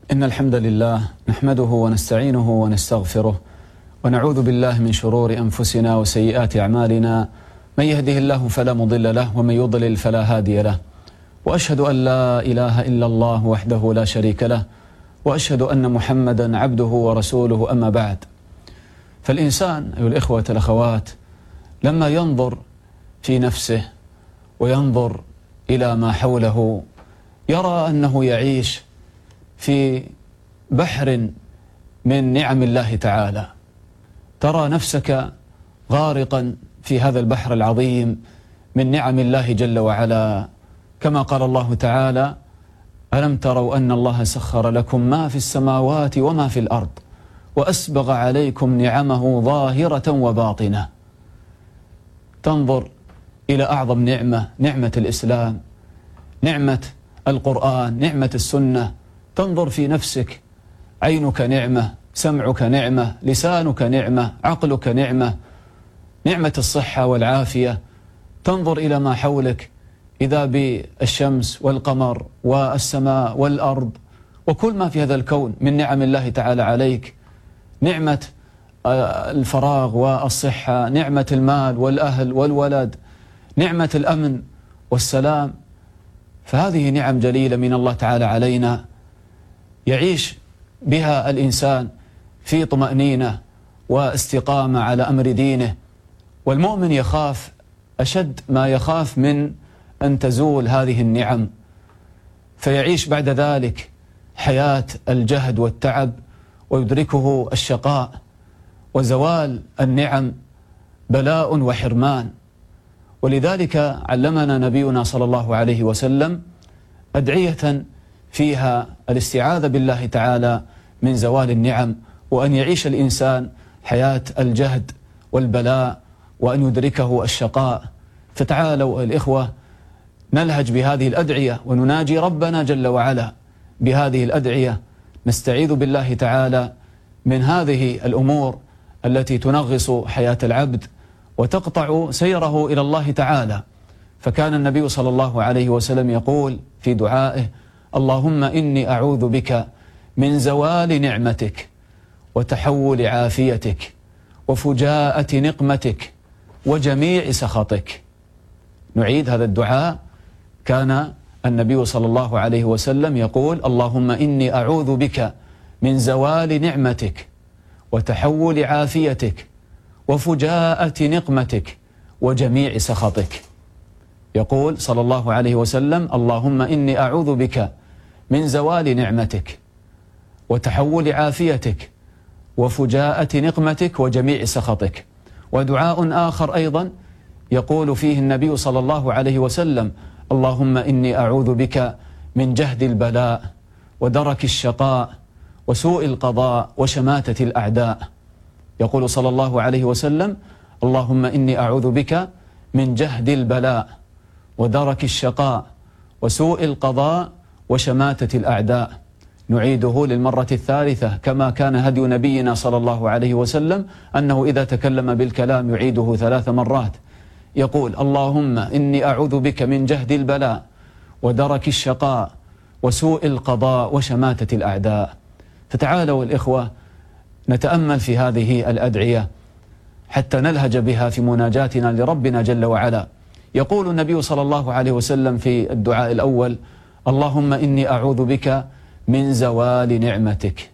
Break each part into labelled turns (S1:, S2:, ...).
S1: إن الحمد لله نحمده ونستعينه ونستغفره ونعوذ بالله من شرور أنفسنا وسيئات أعمالنا، من يهده الله فلا مضل له ومن يضلل فلا هادي له، وأشهد أن لا إله إلا الله وحده لا شريك له، وأشهد أن محمدا عبده ورسوله. أما بعد، فالإنسان أيها الإخوة الأخوات لما ينظر في نفسه وينظر إلى ما حوله يرى أنه يعيش في بحر من نعم الله تعالى. ترى نفسك غارقا في هذا البحر العظيم من نعم الله جل وعلا، كما قال الله تعالى: ألم تروا أن الله سخر لكم ما في السماوات وما في الأرض وأسبغ عليكم نعمه ظاهرة وباطنة. تنظر إلى أعظم نعمة، نعمة الإسلام، نعمة القرآن، نعمة السنة. تنظر في نفسك، عينك نعمة، سمعك نعمة، لسانك نعمة، عقلك نعمة، نعمة الصحة والعافية. تنظر إلى ما حولك، إذا بالشمس والقمر والسماء والأرض وكل ما في هذا الكون من نعم الله تعالى عليك، نعمة الفراغ والصحة، نعمة المال والأهل والولد، نعمة الأمن والسلام. فهذه نعم جليلة من الله تعالى علينا، يعيش بها الإنسان في طمأنينة واستقامة على أمر دينه. والمؤمن يخاف أشد ما يخاف من أن تزول هذه النعم، فيعيش بعد ذلك حياة الجهد والتعب، ويدركه الشقاء. وزوال النعم بلاء وحرمان. ولذلك علمنا نبينا صلى الله عليه وسلم أدعية فيها الاستعاذة بالله تعالى من زوال النعم، وأن يعيش الإنسان حياة الجهد والبلاء، وأن يدركه الشقاء. فتعالوا الإخوة نلهج بهذه الأدعية ونناجي ربنا جل وعلا بهذه الأدعية، نستعيذ بالله تعالى من هذه الأمور التي تنغص حياة العبد وتقطع سيره إلى الله تعالى. فكان النبي صلى الله عليه وسلم يقول في دعائه: اللهم إني أعوذ بك من زوال نعمتك وتحول عافيتك وفجاءة نقمتك وجميع سخطك. نعيد هذا الدعاء. كان النبي صلى الله عليه وسلم يقول: اللهم إني أعوذ بك من زوال نعمتك وتحول عافيتك وفجاءة نقمتك وجميع سخطك. يقول صلى الله عليه وسلم: اللهم إني أعوذ بك من زوال نعمتك وتحول عافيتك وفجاءة نقمتك وجميع سخطك. ودعاء آخر أيضا يقول فيه النبي صلى الله عليه وسلم: اللهم إني أعوذ بك من جهد البلاء ودرك الشقاء وسوء القضاء وشماتة الأعداء. يقول صلى الله عليه وسلم: اللهم إني أعوذ بك من جهد البلاء ودرك الشقاء وسوء القضاء وشماتة الأعداء. نعيده للمرة الثالثة، كما كان هدي نبينا صلى الله عليه وسلم أنه إذا تكلم بالكلام يعيده 3 مرات. يقول: اللهم إني أعوذ بك من جهد البلاء ودرك الشقاء وسوء القضاء وشماتة الأعداء. فتعالوا الإخوة نتأمل في هذه الأدعية حتى نلهج بها في مناجاتنا لربنا جل وعلا. يقول النبي صلى الله عليه وسلم في الدعاء الأول: اللهم إني أعوذ بك من زوال نعمتك،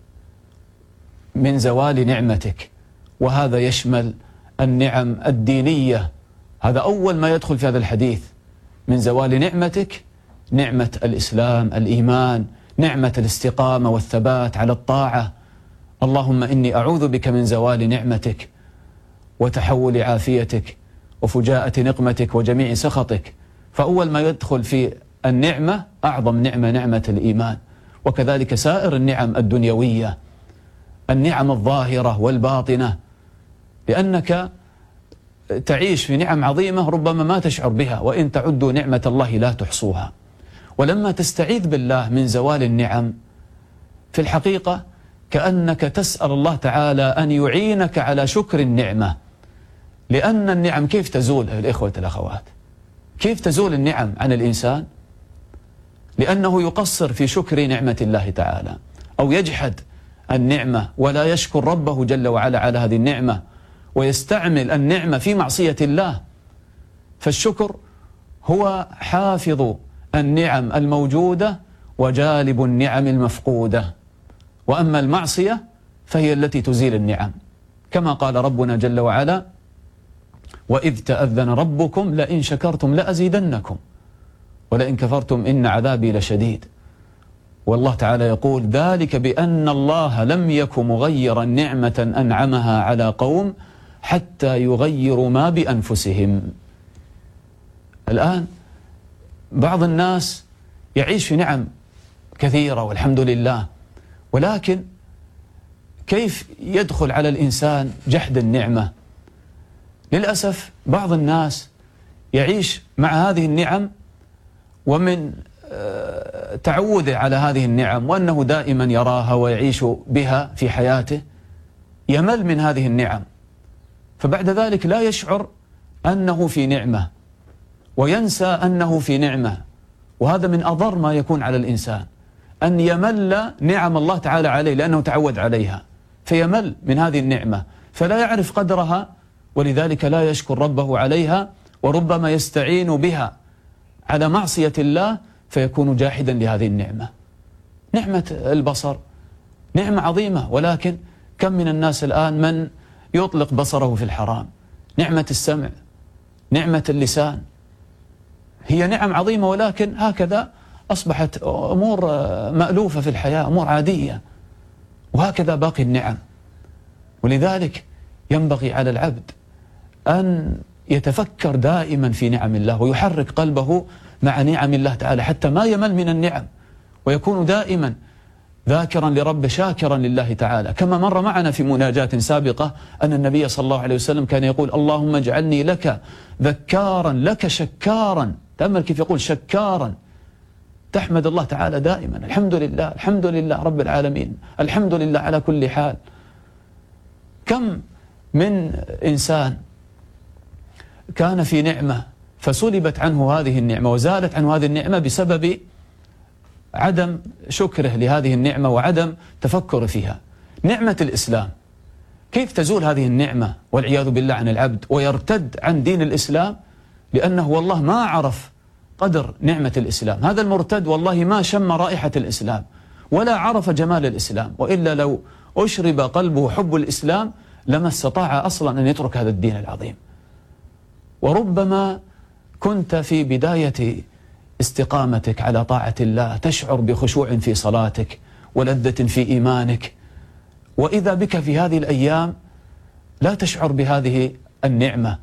S1: من زوال نعمتك. وهذا يشمل النعم الدينية، هذا أول ما يدخل في هذا الحديث. من زوال نعمتك، نعمة الإسلام، الإيمان، نعمة الاستقامة والثبات على الطاعة. اللهم إني أعوذ بك من زوال نعمتك وتحول عافيتك وفجاءة نقمتك وجميع سخطك. فأول ما يدخل في النعمة أعظم نعمة، نعمة الإيمان. وكذلك سائر النعم الدنيوية، النعم الظاهرة والباطنة، لأنك تعيش في نعم عظيمة ربما ما تشعر بها، وإن تعدوا نعمة الله لا تحصوها. ولما تستعيذ بالله من زوال النعم في الحقيقة كأنك تسأل الله تعالى أن يعينك على شكر النعمة. لأن النعم كيف تزول الإخوة الأخوات؟ كيف تزول النعم عن الإنسان؟ لأنه يقصر في شكر نعمة الله تعالى. أو يجحد النعمة ولا يشكر ربه جل وعلا على هذه النعمة ويستعمل النعمة في معصية الله. فالشكر هو حافظ النعم الموجودة وجالب النعم المفقودة، وأما المعصية فهي التي تزيل النعم، كما قال ربنا جل وعلا: وإذ تأذن ربكم لئن شكرتم لأزيدنكم ولئن كفرتم إن عذابي لشديد. والله تعالى يقول: ذلك بأن الله لم يك مغيرا نعمة أنعمها على قوم حتى يغيروا ما بأنفسهم. الآن بعض الناس يعيش في نعم كثيرة والحمد لله، ولكن كيف يدخل على الإنسان جحد النعمة؟ للأسف بعض الناس يعيش مع هذه النعم ومن تعوده على هذه النعم وأنه دائما يراها ويعيش بها في حياته يمل من هذه النعم، فبعد ذلك لا يشعر أنه في نعمة وينسى أنه في نعمة. وهذا من أضر ما يكون على الإنسان، أن يمل نعم الله تعالى عليه لأنه تعود عليها، فيمل من هذه النعمة فلا يعرف قدرها، ولذلك لا يشكر ربه عليها، وربما يستعين بها على معصية الله فيكون جاحدا لهذه النعمة. نعمة البصر نعمة عظيمة، ولكن كم من الناس الآن من يطلق بصره في الحرام. نعمة السمع، نعمة اللسان، هي نعم عظيمة، ولكن هكذا أصبحت أمور مألوفة في الحياة، أمور عادية، وهكذا باقي النعم. ولذلك ينبغي على العبد أن يتفكر دائما في نعم الله ويحرك قلبه مع نعم الله تعالى حتى ما يمل من النعم، ويكون دائما ذاكرا لربه شاكرا لله تعالى. كما مر معنا في مناجاة سابقة أن النبي صلى الله عليه وسلم كان يقول: اللهم اجعلني لك ذكارا لك شكارا. تأمل كيف يقول شكارا، تحمد الله تعالى دائما: الحمد لله الحمد لله رب العالمين، الحمد لله على كل حال. كم من إنسان كان في نعمة فسلبت عنه هذه النعمة وزالت عنه هذه النعمة بسبب عدم شكره لهذه النعمة وعدم تفكره فيها. نعمة الإسلام، كيف تزول هذه النعمة والعياذ بالله عن العبد ويرتد عن دين الإسلام؟ لأنه والله ما عرف قدر نعمة الإسلام. هذا المرتد والله ما شم رائحة الإسلام ولا عرف جمال الإسلام، وإلا لو أشرب قلبه حب الإسلام لما استطاع أصلا أن يترك هذا الدين العظيم. وربما كنت في بداية استقامتك على طاعة الله تشعر بخشوع في صلاتك ولذة في إيمانك، وإذا بك في هذه الأيام لا تشعر بهذه النعمة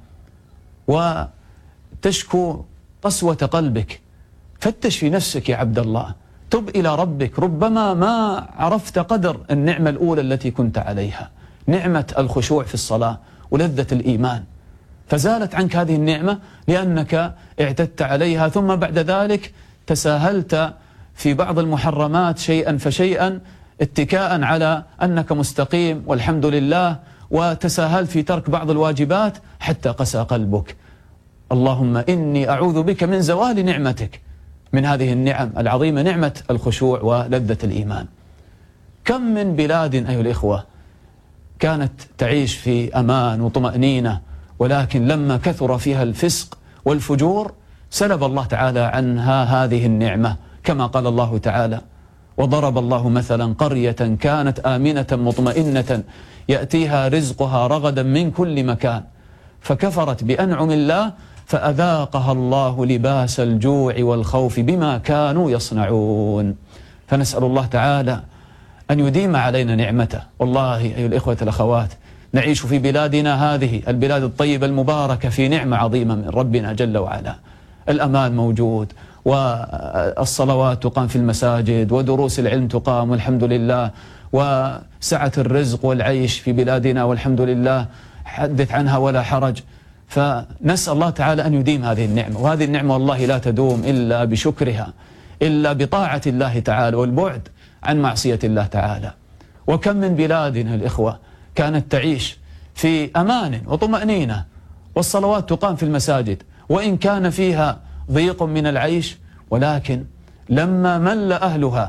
S1: وتشكو قسوة قلبك. فتش في نفسك يا عبد الله، تب إلى ربك. ربما ما عرفت قدر النعمة الأولى التي كنت عليها، نعمة الخشوع في الصلاة ولذة الإيمان، فزالت عنك هذه النعمة لأنك اعتدت عليها، ثم بعد ذلك تساهلت في بعض المحرمات شيئا فشيئا اتكاء على أنك مستقيم والحمد لله، وتساهلت في ترك بعض الواجبات حتى قسى قلبك. اللهم إني أعوذ بك من زوال نعمتك، من هذه النعم العظيمة، نعمة الخشوع ولذة الإيمان. كم من بلاد أيها الإخوة كانت تعيش في أمان وطمأنينة، ولكن لما كثر فيها الفسق والفجور سلب الله تعالى عنها هذه النعمة، كما قال الله تعالى: وضرب الله مثلا قرية كانت آمنة مطمئنة يأتيها رزقها رغدا من كل مكان فكفرت بأنعم الله فأذاقها الله لباس الجوع والخوف بما كانوا يصنعون. فنسأل الله تعالى أن يديم علينا نعمته. والله أيها الإخوة الأخوات، نعيش في بلادنا هذه البلاد الطيبة المباركة في نعمة عظيمة من ربنا جل وعلا. الأمان موجود، والصلوات تقام في المساجد، ودروس العلم تقام والحمد لله، وسعة الرزق والعيش في بلادنا والحمد لله حدث عنها ولا حرج. فنسأل الله تعالى أن يديم هذه النعمة، وهذه النعمة والله لا تدوم إلا بشكرها، إلا بطاعة الله تعالى والبعد عن معصية الله تعالى. وكم من بلادنا الإخوة كانت تعيش في أمان وطمأنينة، والصلوات تقام في المساجد، وإن كان فيها ضيق من العيش، ولكن لما مل أهلها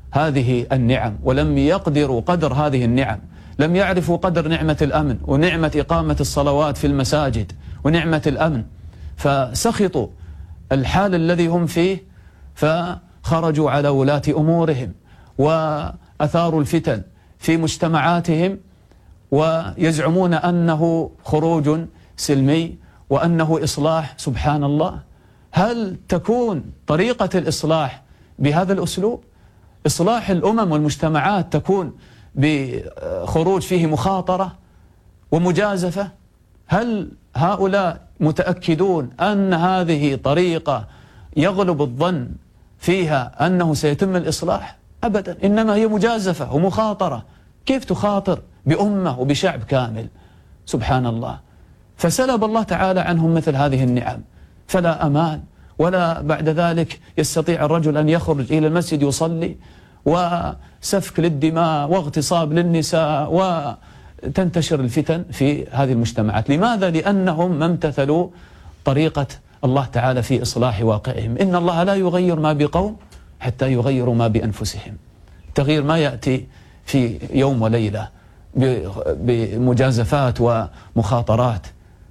S1: هذه النعم ولم يقدروا قدر هذه النعم، لم يعرفوا قدر نعمة الأمن ونعمة إقامة الصلوات في المساجد ونعمة الأمن، فسخطوا الحال الذي هم فيه، فخرجوا على ولاة أمورهم وأثاروا الفتن في مجتمعاتهم، ويزعمون أنه خروج سلمي وأنه إصلاح. سبحان الله، هل تكون طريقة الإصلاح بهذا الأسلوب؟ إصلاح الأمم والمجتمعات تكون بخروج فيه مخاطرة ومجازفة؟ هل هؤلاء متأكدون أن هذه طريقة يغلب الظن فيها أنه سيتم الإصلاح؟ أبدا، إنما هي مجازفة ومخاطرة. كيف تخاطر بأمة وبشعب كامل؟ سبحان الله. فسلب الله تعالى عنهم مثل هذه النعم، فلا أمان، ولا بعد ذلك يستطيع الرجل أن يخرج إلى المسجد يصلي، وسفك للدماء واغتصاب للنساء، وتنتشر الفتن في هذه المجتمعات. لماذا؟ لأنهم ما امتثلوا طريقة الله تعالى في إصلاح واقعهم. إن الله لا يغير ما بقوم حتى يغيروا ما بأنفسهم. التغيير ما يأتي في يوم وليلة بمجازفات ومخاطرات.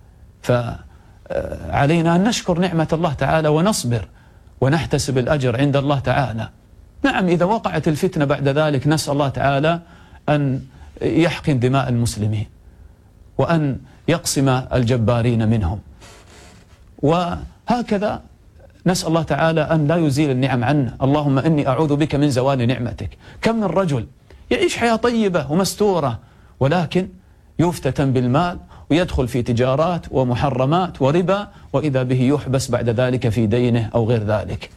S1: فعلينا أن نشكر نعمة الله تعالى ونصبر ونحتسب الأجر عند الله تعالى. نعم، إذا وقعت الفتنة بعد ذلك نسأل الله تعالى أن يحقن دماء المسلمين وأن يقسم الجبارين منهم، وهكذا نسأل الله تعالى أن لا يزيل النعم عنا. اللهم إني أعوذ بك من زوال نعمتك. كم من رجل يعيش حياة طيبة ومستورة، ولكن يفتتن بالمال ويدخل في تجارات ومحرمات وربا، وإذا به يحبس بعد ذلك في دينه أو غير ذلك.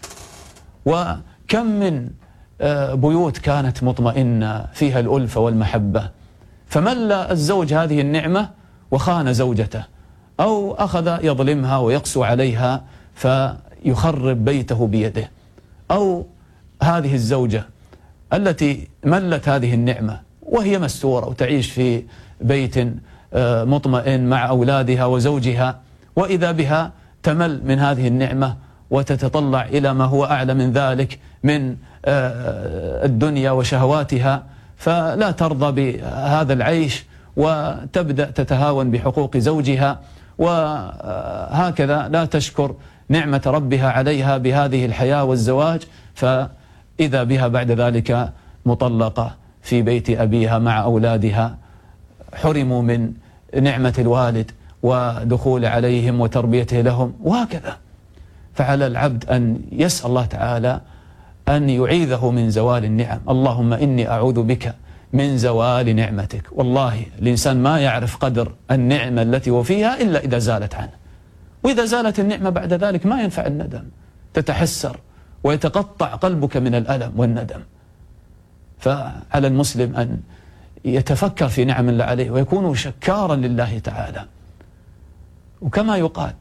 S1: وكم من بيوت كانت مطمئنة فيها الألفة والمحبة، فملأ الزوج هذه النعمة وخان زوجته، أو أخذ يظلمها ويقسو عليها فيخرب بيته بيده. أو هذه الزوجة التي ملت هذه النعمة وهي مستورة وتعيش في بيت مطمئن مع أولادها وزوجها، وإذا بها تمل من هذه النعمة وتتطلع إلى ما هو أعلى من ذلك من الدنيا وشهواتها، فلا ترضى بهذا العيش وتبدأ تتهاون بحقوق زوجها، وهكذا لا تشكر نعمة ربها عليها بهذه الحياة والزواج، فإذا بها بعد ذلك مطلقة في بيت أبيها مع أولادها، حرموا من نعمة الوالد ودخول عليهم وتربيته لهم، وهكذا. فعلى العبد أن يسأل الله تعالى أن يعيذه من زوال النعم. اللهم إني أعوذ بك من زوال نعمتك. والله الإنسان ما يعرف قدر النعمة التي هو فيها إلا إذا زالت عنه، وإذا زالت النعمة بعد ذلك ما ينفع الندم، تتحسر ويتقطع قلبك من الألم والندم. فعلى المسلم أن يتفكر في نعم الله عليه ويكون شكارا لله تعالى. وكما يقال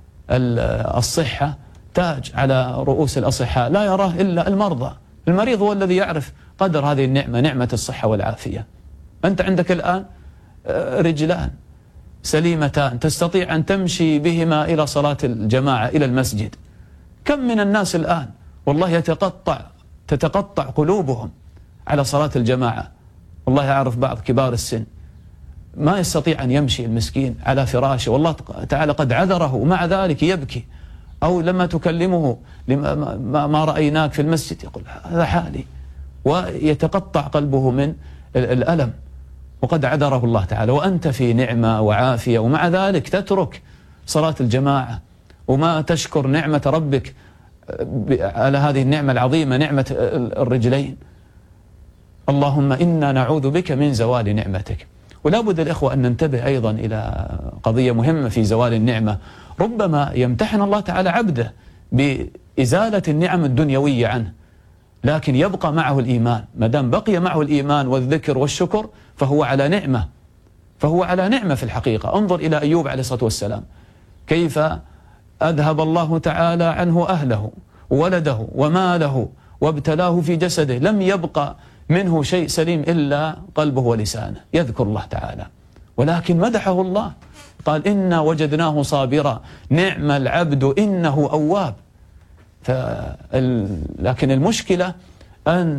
S1: الصحة تاج على رؤوس الأصحاء لا يراه إلا المرضى. المريض هو الذي يعرف قدر هذه النعمة، نعمة الصحة والعافية. أنت عندك الآن رجلان سليمتان تستطيع أن تمشي بهما إلى صلاة الجماعة إلى المسجد. كم من الناس الآن والله تتقطع قلوبهم على صلاة الجماعة. والله أعرف بعض كبار السن ما يستطيع أن يمشي المسكين على فراشه، والله تعالى قد عذره ومع ذلك يبكي. أو لما تكلمه ما رأيناك في المسجد يقول هذا حالي، ويتقطع قلبه من الألم، وقد عذره الله تعالى. وأنت في نعمة وعافية ومع ذلك تترك صلاة الجماعة وما تشكر نعمة ربك على هذه النعمة العظيمة، نعمة الرجلين. اللهم إنا نعوذ بك من زوال نعمتك. ولا بد الإخوة أن ننتبه أيضا إلى قضية مهمة في زوال النعمة. ربما يمتحن الله تعالى عبده بإزالة النعم الدنيوية عنه، لكن يبقى معه الإيمان. ما دام بقي معه الإيمان والذكر والشكر فهو على نعمة في الحقيقة. انظر إلى أيوب عليه الصلاة والسلام، كيف أذهب الله تعالى عنه أهله وولده وماله وابتلاه في جسده، لم يبقى منه شيء سليم إلا قلبه ولسانه يذكر الله تعالى. ولكن مدحه الله، قال إنا وجدناه صابرا نعم العبد إنه أواب. لكن المشكلة أن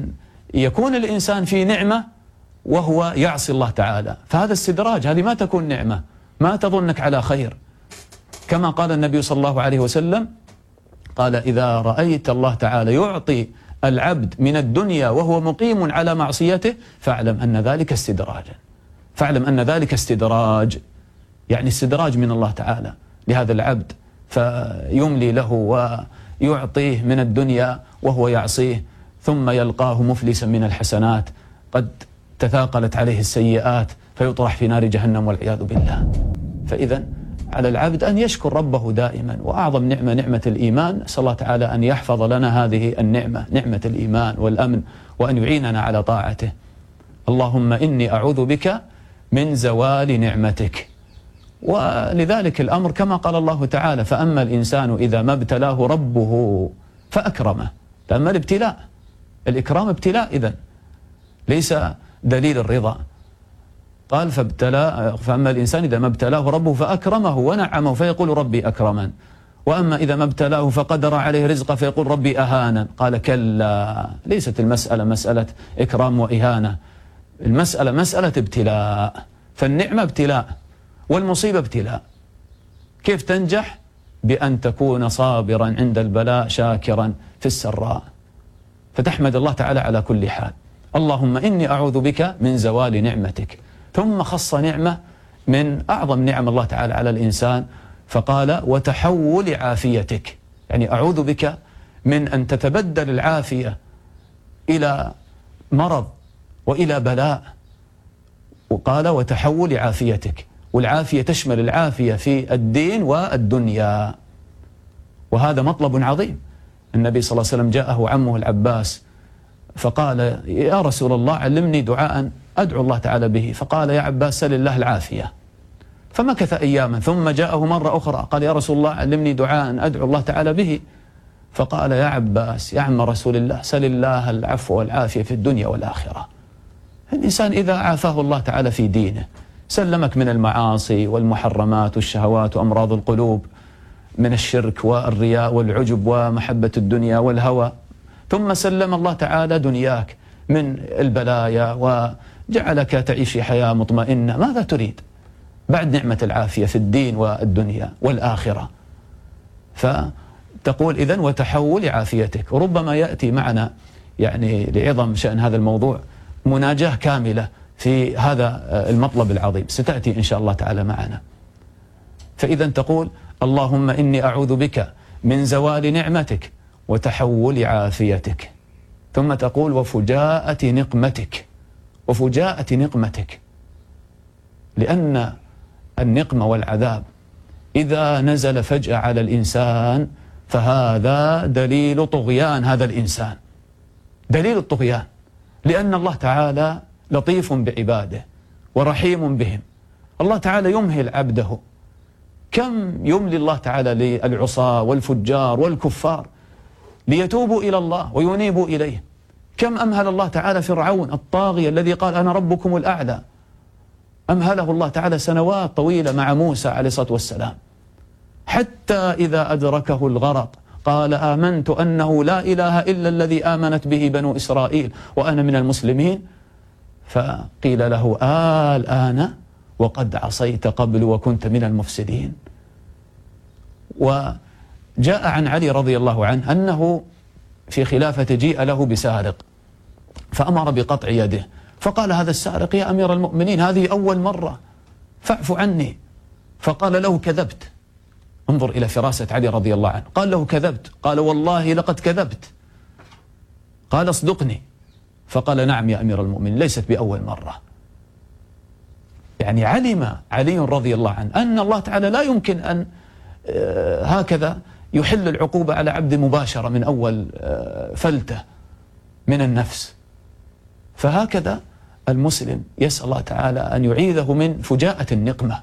S1: يكون الإنسان في نعمة وهو يعصي الله تعالى، فهذا استدراج، هذه ما تكون نعمة، ما تظنك على خير. كما قال النبي صلى الله عليه وسلم، قال إذا رأيت الله تعالى يعطي العبد من الدنيا وهو مقيم على معصيته فاعلم أن ذلك استدراج، فاعلم أن ذلك استدراج، يعني استدراج من الله تعالى لهذا العبد، فيملي له ويعطيه من الدنيا وهو يعصيه، ثم يلقاه مفلسا من الحسنات قد تثاقلت عليه السيئات فيطرح في نار جهنم والعياذ بالله. فإذا على العبد أن يشكر ربه دائما، وأعظم نعمة نعمة الإيمان، نسأل الله تعالى أن يحفظ لنا هذه النعمة، نعمة الإيمان والأمن، وأن يعيننا على طاعته. اللهم إني أعوذ بك من زوال نعمتك. ولذلك الأمر كما قال الله تعالى، فأما الإنسان إذا ما ابتلاه ربه فأكرمه. لأما الابتلاء، الإكرام ابتلاء، إذن ليس دليل الرضا. قال فأما الإنسان إذا ما ابتلاه ربه فأكرمه ونعمه فيقول ربي أكرمن، وأما إذا ما ابتلاه فقدر عليه رزقه فيقول ربي أهانن. قال كلا، ليست المسألة مسألة إكرام وإهانة، المسألة مسألة ابتلاء. فالنعمة ابتلاء والمصيبة ابتلاء. كيف تنجح؟ بأن تكون صابرا عند البلاء شاكرا في السراء، فتحمد الله تعالى على كل حال. اللهم إني أعوذ بك من زوال نعمتك. ثم خص نعمة من أعظم نعم الله تعالى على الإنسان، فقال وتحول عافيتك، يعني أعوذ بك من أن تتبدل العافية إلى مرض وإلى بلاء. وقال وتحول عافيتك، والعافية تشمل العافية في الدين والدنيا، وهذا مطلب عظيم. النبي صلى الله عليه وسلم جاءه عمه العباس فقال يا رسول الله علمني دعاء أدعو الله تعالى به، فقال يا عباس سل الله العافية. فمكث أياما ثم جاءه مرة أخرى قال يا رسول الله علمني دعاء أدعو الله تعالى به، فقال يا عباس يا عم رسول الله سل الله العفو والعافية في الدنيا والآخرة. الإنسان إذا عافاه الله تعالى في دينه، سلمك من المعاصي والمحرمات والشهوات وأمراض القلوب، من الشرك والرياء والعجب ومحبة الدنيا والهوى، ثم سلم الله تعالى دنياك من البلايا وجعلك تعيش في حياة مطمئنة، ماذا تريد بعد نعمة العافية في الدين والدنيا والآخرة؟ فتقول إذن وتحول عافيتك. وربما يأتي معنا يعني لعظم شأن هذا الموضوع مناجاة كاملة في هذا المطلب العظيم، ستأتي إن شاء الله تعالى معنا. فإذا تقول اللهم إني أعوذ بك من زوال نعمتك وتحول عافيتك. ثم تقول وفجاءة نقمتك، وفجاءة نقمتك، لأن النقمة والعذاب إذا نزل فجأة على الإنسان فهذا دليل طغيان هذا الإنسان، دليل الطغيان، لأن الله تعالى لطيف بعباده ورحيم بهم. الله تعالى يمهل عبده، كم يملي الله تعالى للعصاة والفجار والكفار ليتوبوا إلى الله وينيبوا إليه. كم أمهل الله تعالى فرعون الطاغية الذي قال أنا ربكم الأعلى، أمهله الله تعالى سنوات طويلة مع موسى عليه الصلاة والسلام، حتى إذا أدركه الغرق قال آمنت أنه لا إله إلا الذي آمنت به بنو إسرائيل وأنا من المسلمين. فقيل له الآن وقد عصيت قبل وكنت من المفسدين. وجاء عن علي رضي الله عنه أنه في خلافة جيء له بسارق فأمر بقطع يده، فقال هذا السارق يا أمير المؤمنين هذه أول مرة فاعف عني. فقال له كذبت. انظر إلى فراسة علي رضي الله عنه، قال له كذبت، قال والله لقد كذبت، قال اصدقني، فقال نعم يا أمير المؤمنين ليست بأول مرة. يعني علم علي رضي الله عنه أن الله تعالى لا يمكن أن هكذا يحل العقوبة على عبد مباشرة من أول فلتة من النفس. فهكذا المسلم يسأل الله تعالى أن يعيذه من فجاءة النقمة.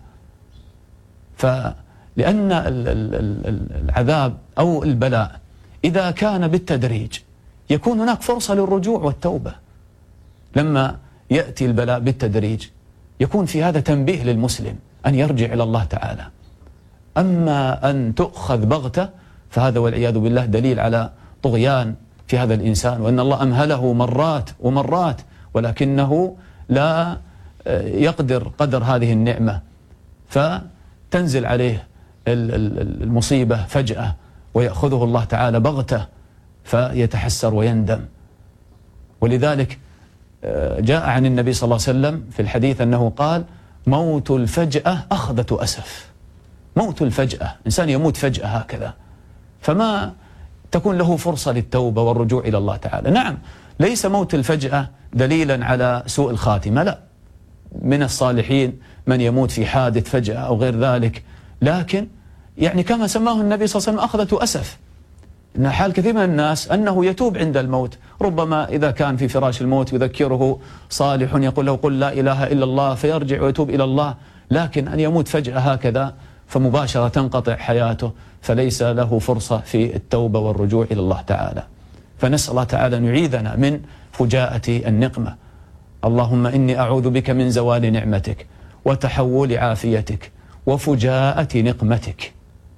S1: لأن العذاب أو البلاء إذا كان بالتدريج يكون هناك فرصة للرجوع والتوبة. لما يأتي البلاء بالتدريج يكون في هذا تنبيه للمسلم أن يرجع إلى الله تعالى. أما أن تؤخذ بغتة فهذا والعياذ بالله دليل على طغيان في هذا الإنسان، وأن الله أمهله مرات ومرات ولكنه لا يقدر قدر هذه النعمة، فتنزل عليه المصيبة فجأة ويأخذه الله تعالى بغتة فيتحسر ويندم. ولذلك جاء عن النبي صلى الله عليه وسلم في الحديث أنه قال: موت الفجأة أخذة أسف. موت الفجأة، إنسان يموت فجأة هكذا، فما تكون له فرصة للتوبة والرجوع إلى الله تعالى. نعم، ليس موت الفجأة دليلا على سوء الخاتمة، لا، من الصالحين من يموت في حادث فجأة أو غير ذلك، لكن يعني كما سماه النبي صلى الله عليه وسلم أخذة أسف. إن حال كثير من الناس أنه يتوب عند الموت، ربما إذا كان في فراش الموت يذكره صالح يقول له: قل لا إله إلا الله، فيرجع ويتوب إلى الله. لكن أن يموت فجأة هكذا فمباشرة تنقطع حياته، فليس له فرصة في التوبة والرجوع إلى الله تعالى. فنسأل الله تعالى أن يعيذنا من فجاءة النقمة. اللهم إني أعوذ بك من زوال نعمتك وتحول عافيتك وفجاءة نقمتك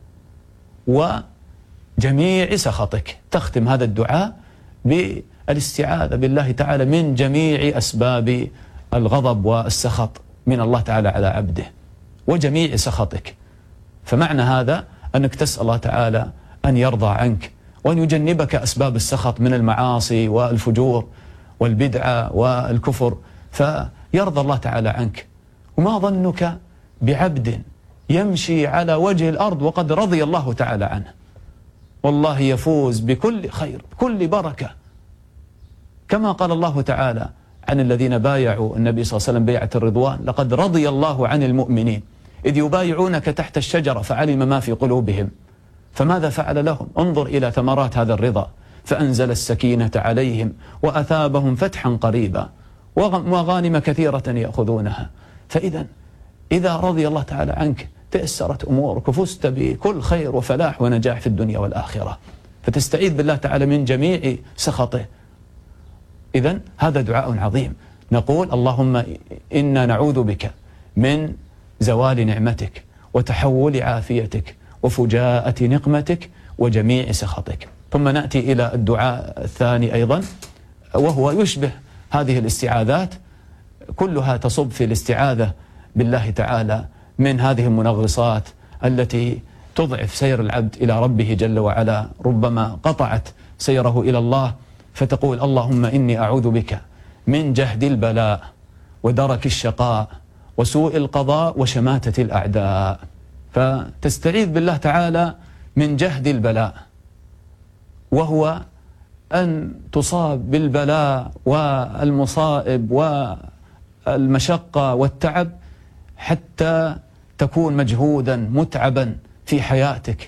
S1: وجميع سخطك. تختم هذا الدعاء بالاستعاذة بالله تعالى من جميع أسباب الغضب والسخط من الله تعالى على عبده وجميع سخطك. فمعنى هذا أنك تسأل الله تعالى أن يرضى عنك وأن يجنبك أسباب السخط من المعاصي والفجور والبدعة والكفر، فيرضى الله تعالى عنك. وما ظنك بعبد يمشي على وجه الأرض وقد رضي الله تعالى عنه؟ والله يفوز بكل خير بكل بركة، كما قال الله تعالى عن الذين بايعوا النبي صلى الله عليه وسلم بيعة الرضوان: لقد رضي الله عن المؤمنين إذ يبايعونك تحت الشجرة فعلم ما في قلوبهم فماذا فعل لهم؟ انظر إلى ثمرات هذا الرضا: فأنزل السكينة عليهم وأثابهم فتحا قريبا ومغانم كثيرة يأخذونها. إذا رضي الله تعالى عنك تأسرت أمورك وفزت بكل خير وفلاح ونجاح في الدنيا والآخرة، فتستعيذ بالله تعالى من جميع سخطه. هذا دعاء عظيم. نقول: اللهم إنا نعوذ بك من زوال نعمتك وتحول عافيتك وفجاءة نقمتك وجميع سخطك. ثم نأتي إلى الدعاء الثاني أيضا، وهو يشبه هذه الاستعاذات، كلها تصب في الاستعاذة بالله تعالى من هذه المنغصات التي تضعف سير العبد إلى ربه جل وعلا، ربما قطعت سيره إلى الله، فتقول: اللهم إني أعوذ بك من جهد البلاء ودرك الشقاء وسوء القضاء وشماتة الأعداء. فتستعيذ بالله تعالى من جهد البلاء، وهو أن تصاب بالبلاء والمصائب والمشقة والتعب حتى تكون مجهودا متعبا في حياتك،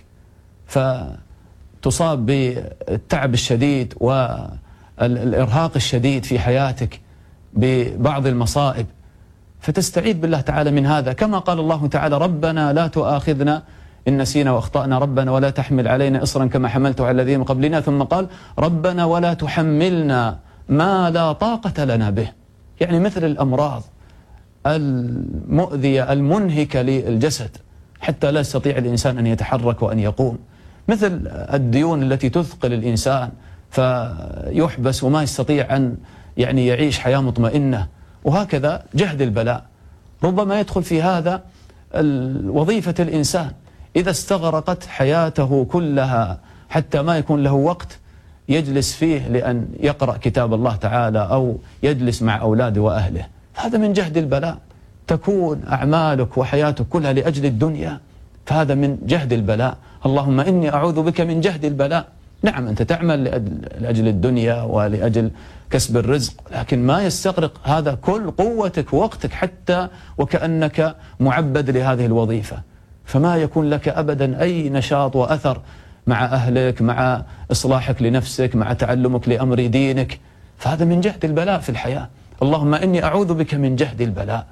S1: فتصاب بالتعب الشديد والإرهاق الشديد في حياتك ببعض المصائب، فتستعيذ بالله تعالى من هذا. كما قال الله تعالى: ربنا لا تؤاخذنا إن نسينا وأخطأنا، ربنا ولا تحمل علينا إصرا كما حملته على الذين من قبلنا، ثم قال: ربنا ولا تحملنا ما لا طاقة لنا به. يعني مثل الأمراض المؤذية المنهكة للجسد حتى لا يستطيع الإنسان أن يتحرك وأن يقوم، مثل الديون التي تثقل الإنسان فيحبس وما يستطيع أن يعيش حياة مطمئنة. وهكذا جهد البلاء ربما يدخل في هذا وظيفة الإنسان، إذا استغرقت حياته كلها حتى ما يكون له وقت يجلس فيه لأن يقرأ كتاب الله تعالى أو يجلس مع أولاده وأهله، هذا من جهد البلاء. تكون أعمالك وحياتك كلها لأجل الدنيا، فهذا من جهد البلاء. اللهم إني أعوذ بك من جهد البلاء. نعم، أنت تعمل لأجل الدنيا ولأجل كسب الرزق، لكن ما يستغرق هذا كل قوتك ووقتك حتى وكأنك معبد لهذه الوظيفة، فما يكون لك أبدا أي نشاط وأثر مع أهلك، مع إصلاحك لنفسك، مع تعلمك لأمر دينك، فهذا من جهد البلاء في الحياة. اللهم إني أعوذ بك من جهد البلاء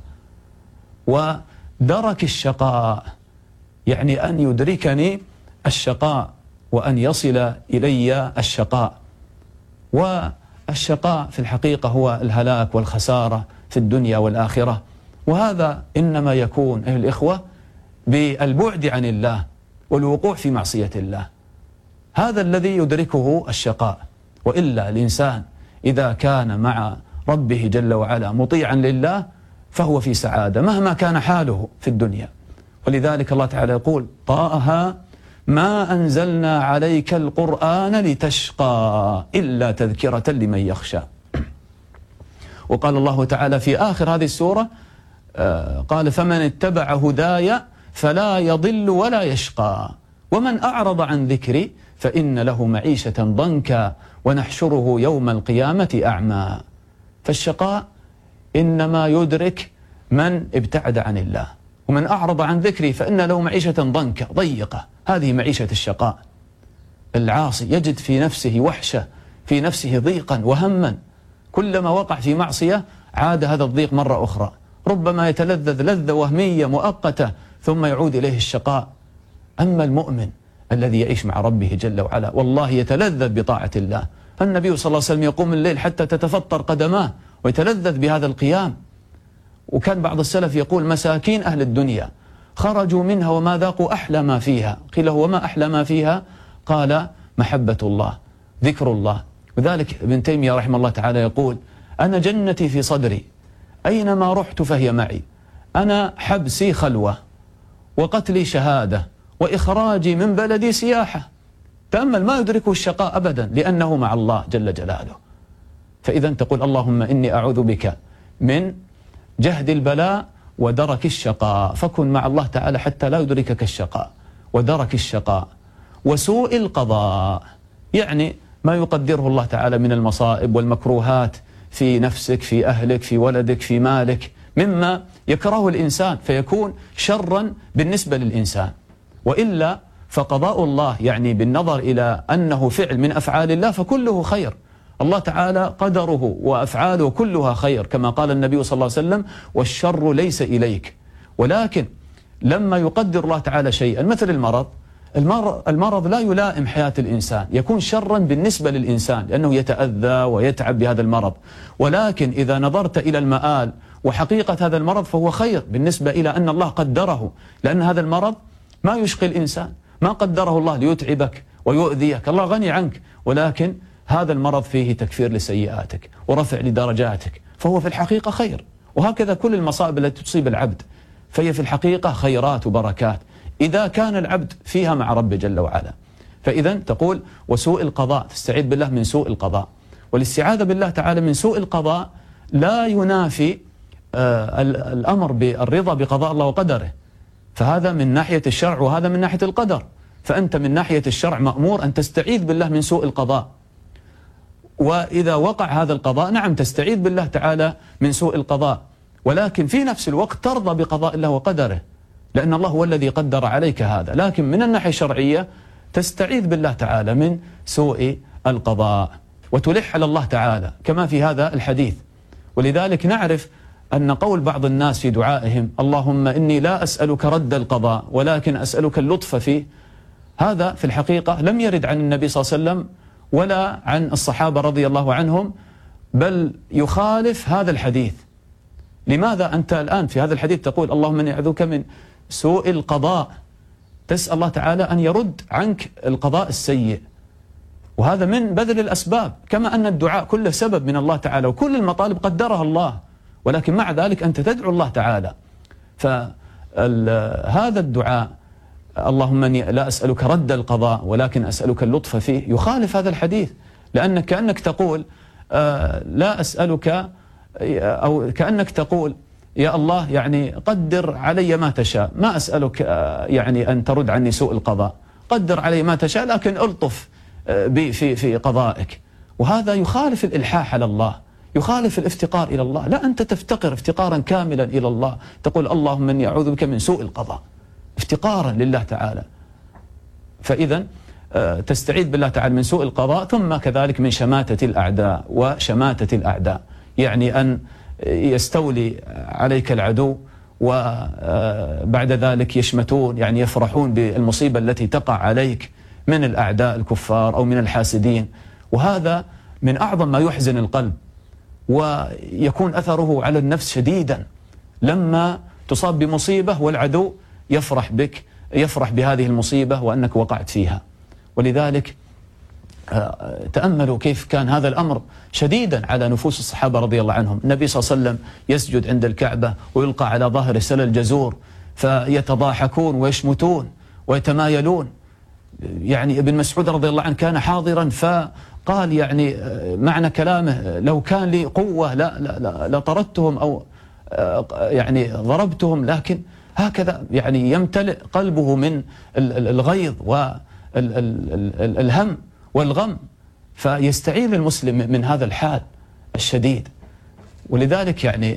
S1: ودرك الشقاء، يعني أن يدركني الشقاء وأن يصل إلي الشقاء. والشقاء في الحقيقة هو الهلاك والخسارة في الدنيا والآخرة، وهذا إنما يكون أيها الإخوة بالبعد عن الله والوقوع في معصية الله، هذا الذي يدركه الشقاء. وإلا الإنسان إذا كان مع ربه جل وعلا مطيعا لله فهو في سعادة مهما كان حاله في الدنيا. ولذلك الله تعالى يقول: طه ما أنزلنا عليك القرآن لتشقى إلا تذكرة لمن يخشى. وقال الله تعالى في آخر هذه السورة قال: فمن اتبع هداي فلا يضل ولا يشقى ومن أعرض عن ذكري فإن له معيشة ضنكا ونحشره يوم القيامة أعمى. فالشقاء إنما يدرك من ابتعد عن الله، ومن أعرض عن ذكري فإن له معيشة ضنكا ضيقة. هذه معيشة الشقاء. العاصي يجد في نفسه وحشة، في نفسه ضيقا وهما، كلما وقع في معصية عاد هذا الضيق مرة أخرى، ربما يتلذذ لذة وهمية مؤقتة ثم يعود إليه الشقاء. أما المؤمن الذي يعيش مع ربه جل وعلا والله يتلذذ بطاعة الله. فالنبي صلى الله عليه وسلم يقوم الليل حتى تتفطر قدماه ويتلذذ بهذا القيام. وكان بعض السلف يقول: مساكين أهل الدنيا خرجوا منها وما ذاقوا أحلى ما فيها. قيل: وما أحلى ما فيها؟ قال: محبة الله، ذكر الله. وذلك ابن تيمية رحمه الله تعالى يقول: أنا جنتي في صدري، أينما رحت فهي معي، أنا حبسي خلوة وقتلي شهادة وإخراجي من بلدي سياحة. تأمل، ما يدركه الشقاء أبدا لأنه مع الله جل جلاله. فإذا تقول: اللهم إني أعوذ بك من جهد البلاء ودرك الشقاء، فكن مع الله تعالى حتى لا يدركك الشقاء ودرك الشقاء وسوء القضاء، يعني ما يقدره الله تعالى من المصائب والمكروهات في نفسك، في أهلك، في ولدك، في مالك، مما يكرهه الإنسان فيكون شرا بالنسبة للإنسان. وإلا فقضاء الله يعني بالنظر إلى أنه فعل من أفعال الله فكله خير. الله تعالى قدره وأفعاله كلها خير، كما قال النبي صلى الله عليه وسلم: والشر ليس إليك. ولكن لما يقدر الله تعالى شيئا مثل المرض لا يلائم حياة الإنسان، يكون شرا بالنسبة للإنسان لأنه يتأذى ويتعب بهذا المرض. ولكن إذا نظرت إلى المآل وحقيقة هذا المرض فهو خير بالنسبة إلى أن الله قدره، لأن هذا المرض ما يشقي الإنسان، ما قدره الله ليتعبك ويؤذيك، الله غني عنك، ولكن هذا المرض فيه تكفير لسيئاتك ورفع لدرجاتك، فهو في الحقيقة خير. وهكذا كل المصائب التي تصيب العبد فهي في الحقيقة خيرات وبركات إذا كان العبد فيها مع ربه جل وعلا. فإذا تقول: وسوء القضاء، تستعيذ بالله من سوء القضاء. والاستعاذة بالله تعالى من سوء القضاء لا ينافي الأمر بالرضا بقضاء الله وقدره، فهذا من ناحية الشرع وهذا من ناحية القدر. فأنت من ناحية الشرع مأمور أن تستعيذ بالله من سوء القضاء، وإذا وقع هذا القضاء نعم تستعيذ بالله تعالى من سوء القضاء، ولكن في نفس الوقت ترضى بقضاء الله وقدره، لأن الله هو الذي قدر عليك هذا. لكن من الناحية الشرعية تستعيذ بالله تعالى من سوء القضاء وتلح على الله تعالى كما في هذا الحديث. ولذلك نعرف أن قول بعض الناس في دعائهم: اللهم إني لا أسألك رد القضاء ولكن أسألك اللطف فيه، هذا في الحقيقة لم يرد عن النبي صلى الله عليه وسلم ولا عن الصحابة رضي الله عنهم، بل يخالف هذا الحديث. لماذا أنت الآن في هذا الحديث تقول: اللهم إني أعوذ بك من سوء القضاء، تسأل الله تعالى أن يرد عنك القضاء السيء، وهذا من بذل الأسباب، كما أن الدعاء كله سبب من الله تعالى وكل المطالب قدرها الله، ولكن مع ذلك أنت تدعو الله تعالى. فهذا الدعاء اللهم إني لا أسألك رد القضاء ولكن أسألك اللطف فيه يخالف هذا الحديث، لأنك كأنك تقول لا أسألك، أو كأنك تقول يا الله يعني قدر علي ما تشاء، ما أسألك يعني أن ترد عني سوء القضاء، قدر علي ما تشاء لكن ألطف بي في قضائك. وهذا يخالف الإلحاح على الله، يخالف الافتقار إلى الله. لا، أنت تفتقر افتقارا كاملا إلى الله، تقول اللهم إني أعوذ بك من سوء القضاء افتقارا لله تعالى. فإذا تستعيذ بالله تعالى من سوء القضاء، ثم كذلك من شماتة الأعداء وشماتة الأعداء، يعني أن يستولي عليك العدو وبعد ذلك يشمتون، يعني يفرحون بالمصيبة التي تقع عليك من الأعداء الكفار أو من الحاسدين، وهذا من أعظم ما يحزن القلب ويكون أثره على النفس شديدا لما تصاب بمصيبة والعدو يفرح بك، يفرح بهذه المصيبة وأنك وقعت فيها. ولذلك تأملوا كيف كان هذا الأمر شديدا على نفوس الصحابة رضي الله عنهم. النبي صلى الله عليه وسلم يسجد عند الكعبة ويلقى على ظهره سل الجزور فيتضاحكون ويشمتون ويتمايلون. يعني ابن مسعود رضي الله عنه كان حاضرا فقال يعني معنى كلامه لو كان لي قوة لطردتهم أو يعني ضربتهم، لكن هكذا يعني يمتلئ قلبه من الغيظ والهم والغم، فيستعين المسلم من هذا الحال الشديد. ولذلك يعني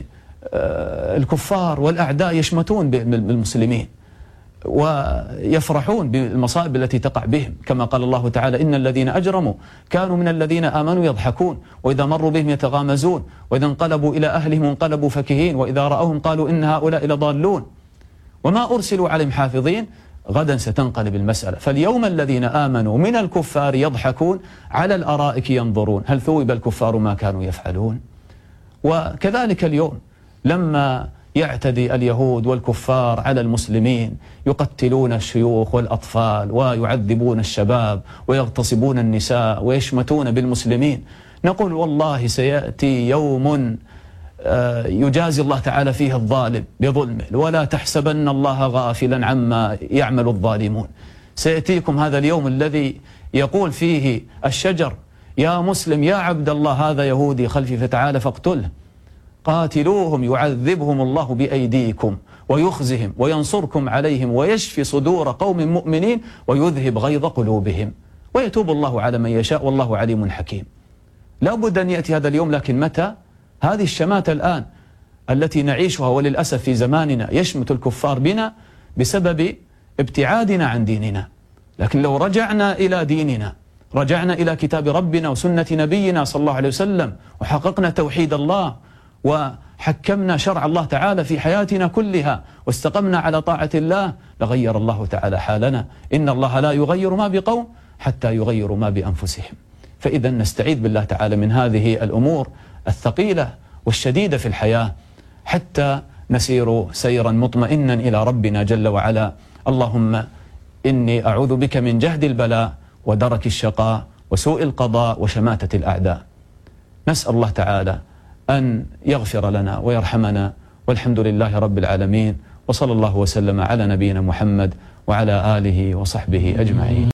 S1: الكفار والأعداء يشمتون بالمسلمين ويفرحون بالمصائب التي تقع بهم، كما قال الله تعالى: إن الذين أجرموا كانوا من الذين آمنوا يضحكون وإذا مروا بهم يتغامزون وإذا انقلبوا إلى أهلهم انقلبوا فكهين وإذا رأوهم قالوا إن هؤلاء لضالون وما أرسلوا عليهم حافظين. غدا ستنقلب المسألة. فاليوم الذين آمنوا من الكفار يضحكون على الأرائك ينظرون هل ثوب الكفار ما كانوا يفعلون. وكذلك اليوم لما يعتدي اليهود والكفار على المسلمين يقتلون الشيوخ والأطفال ويعذبون الشباب ويغتصبون النساء ويشمتون بالمسلمين، نقول والله سيأتي يوم يجازي الله تعالى فيه الظالم بظلمه، ولا تحسبن الله غافلا عما يعمل الظالمون. سيأتيكم هذا اليوم الذي يقول فيه الشجر: يا مسلم يا عبد الله هذا يهودي خلفي فتعال فاقتله، قاتلوهم يعذبهم الله بأيديكم ويخزهم وينصركم عليهم ويشفي صدور قوم مؤمنين ويذهب غيظ قلوبهم ويتوب الله على من يشاء والله عليم حكيم. لا بد أن يأتي هذا اليوم، لكن متى؟ هذه الشماتة الآن التي نعيشها وللأسف في زماننا يشمت الكفار بنا بسبب ابتعادنا عن ديننا. لكن لو رجعنا إلى ديننا، رجعنا إلى كتاب ربنا وسنة نبينا صلى الله عليه وسلم وحققنا توحيد الله وحكمنا شرع الله تعالى في حياتنا كلها واستقمنا على طاعة الله، لغير الله تعالى حالنا. إن الله لا يغير ما بقوم حتى يغيروا ما بأنفسهم. فإذا نستعيذ بالله تعالى من هذه الأمور الثقيلة والشديدة في الحياة حتى نسير سيرا مطمئنا إلى ربنا جل وعلا. اللهم إني أعوذ بك من جهد البلاء ودرك الشقاء وسوء القضاء وشماتة الأعداء. نسأل الله تعالى أن يغفر لنا ويرحمنا، والحمد لله رب العالمين، وصلى الله وسلم على نبينا محمد وعلى آله وصحبه أجمعين.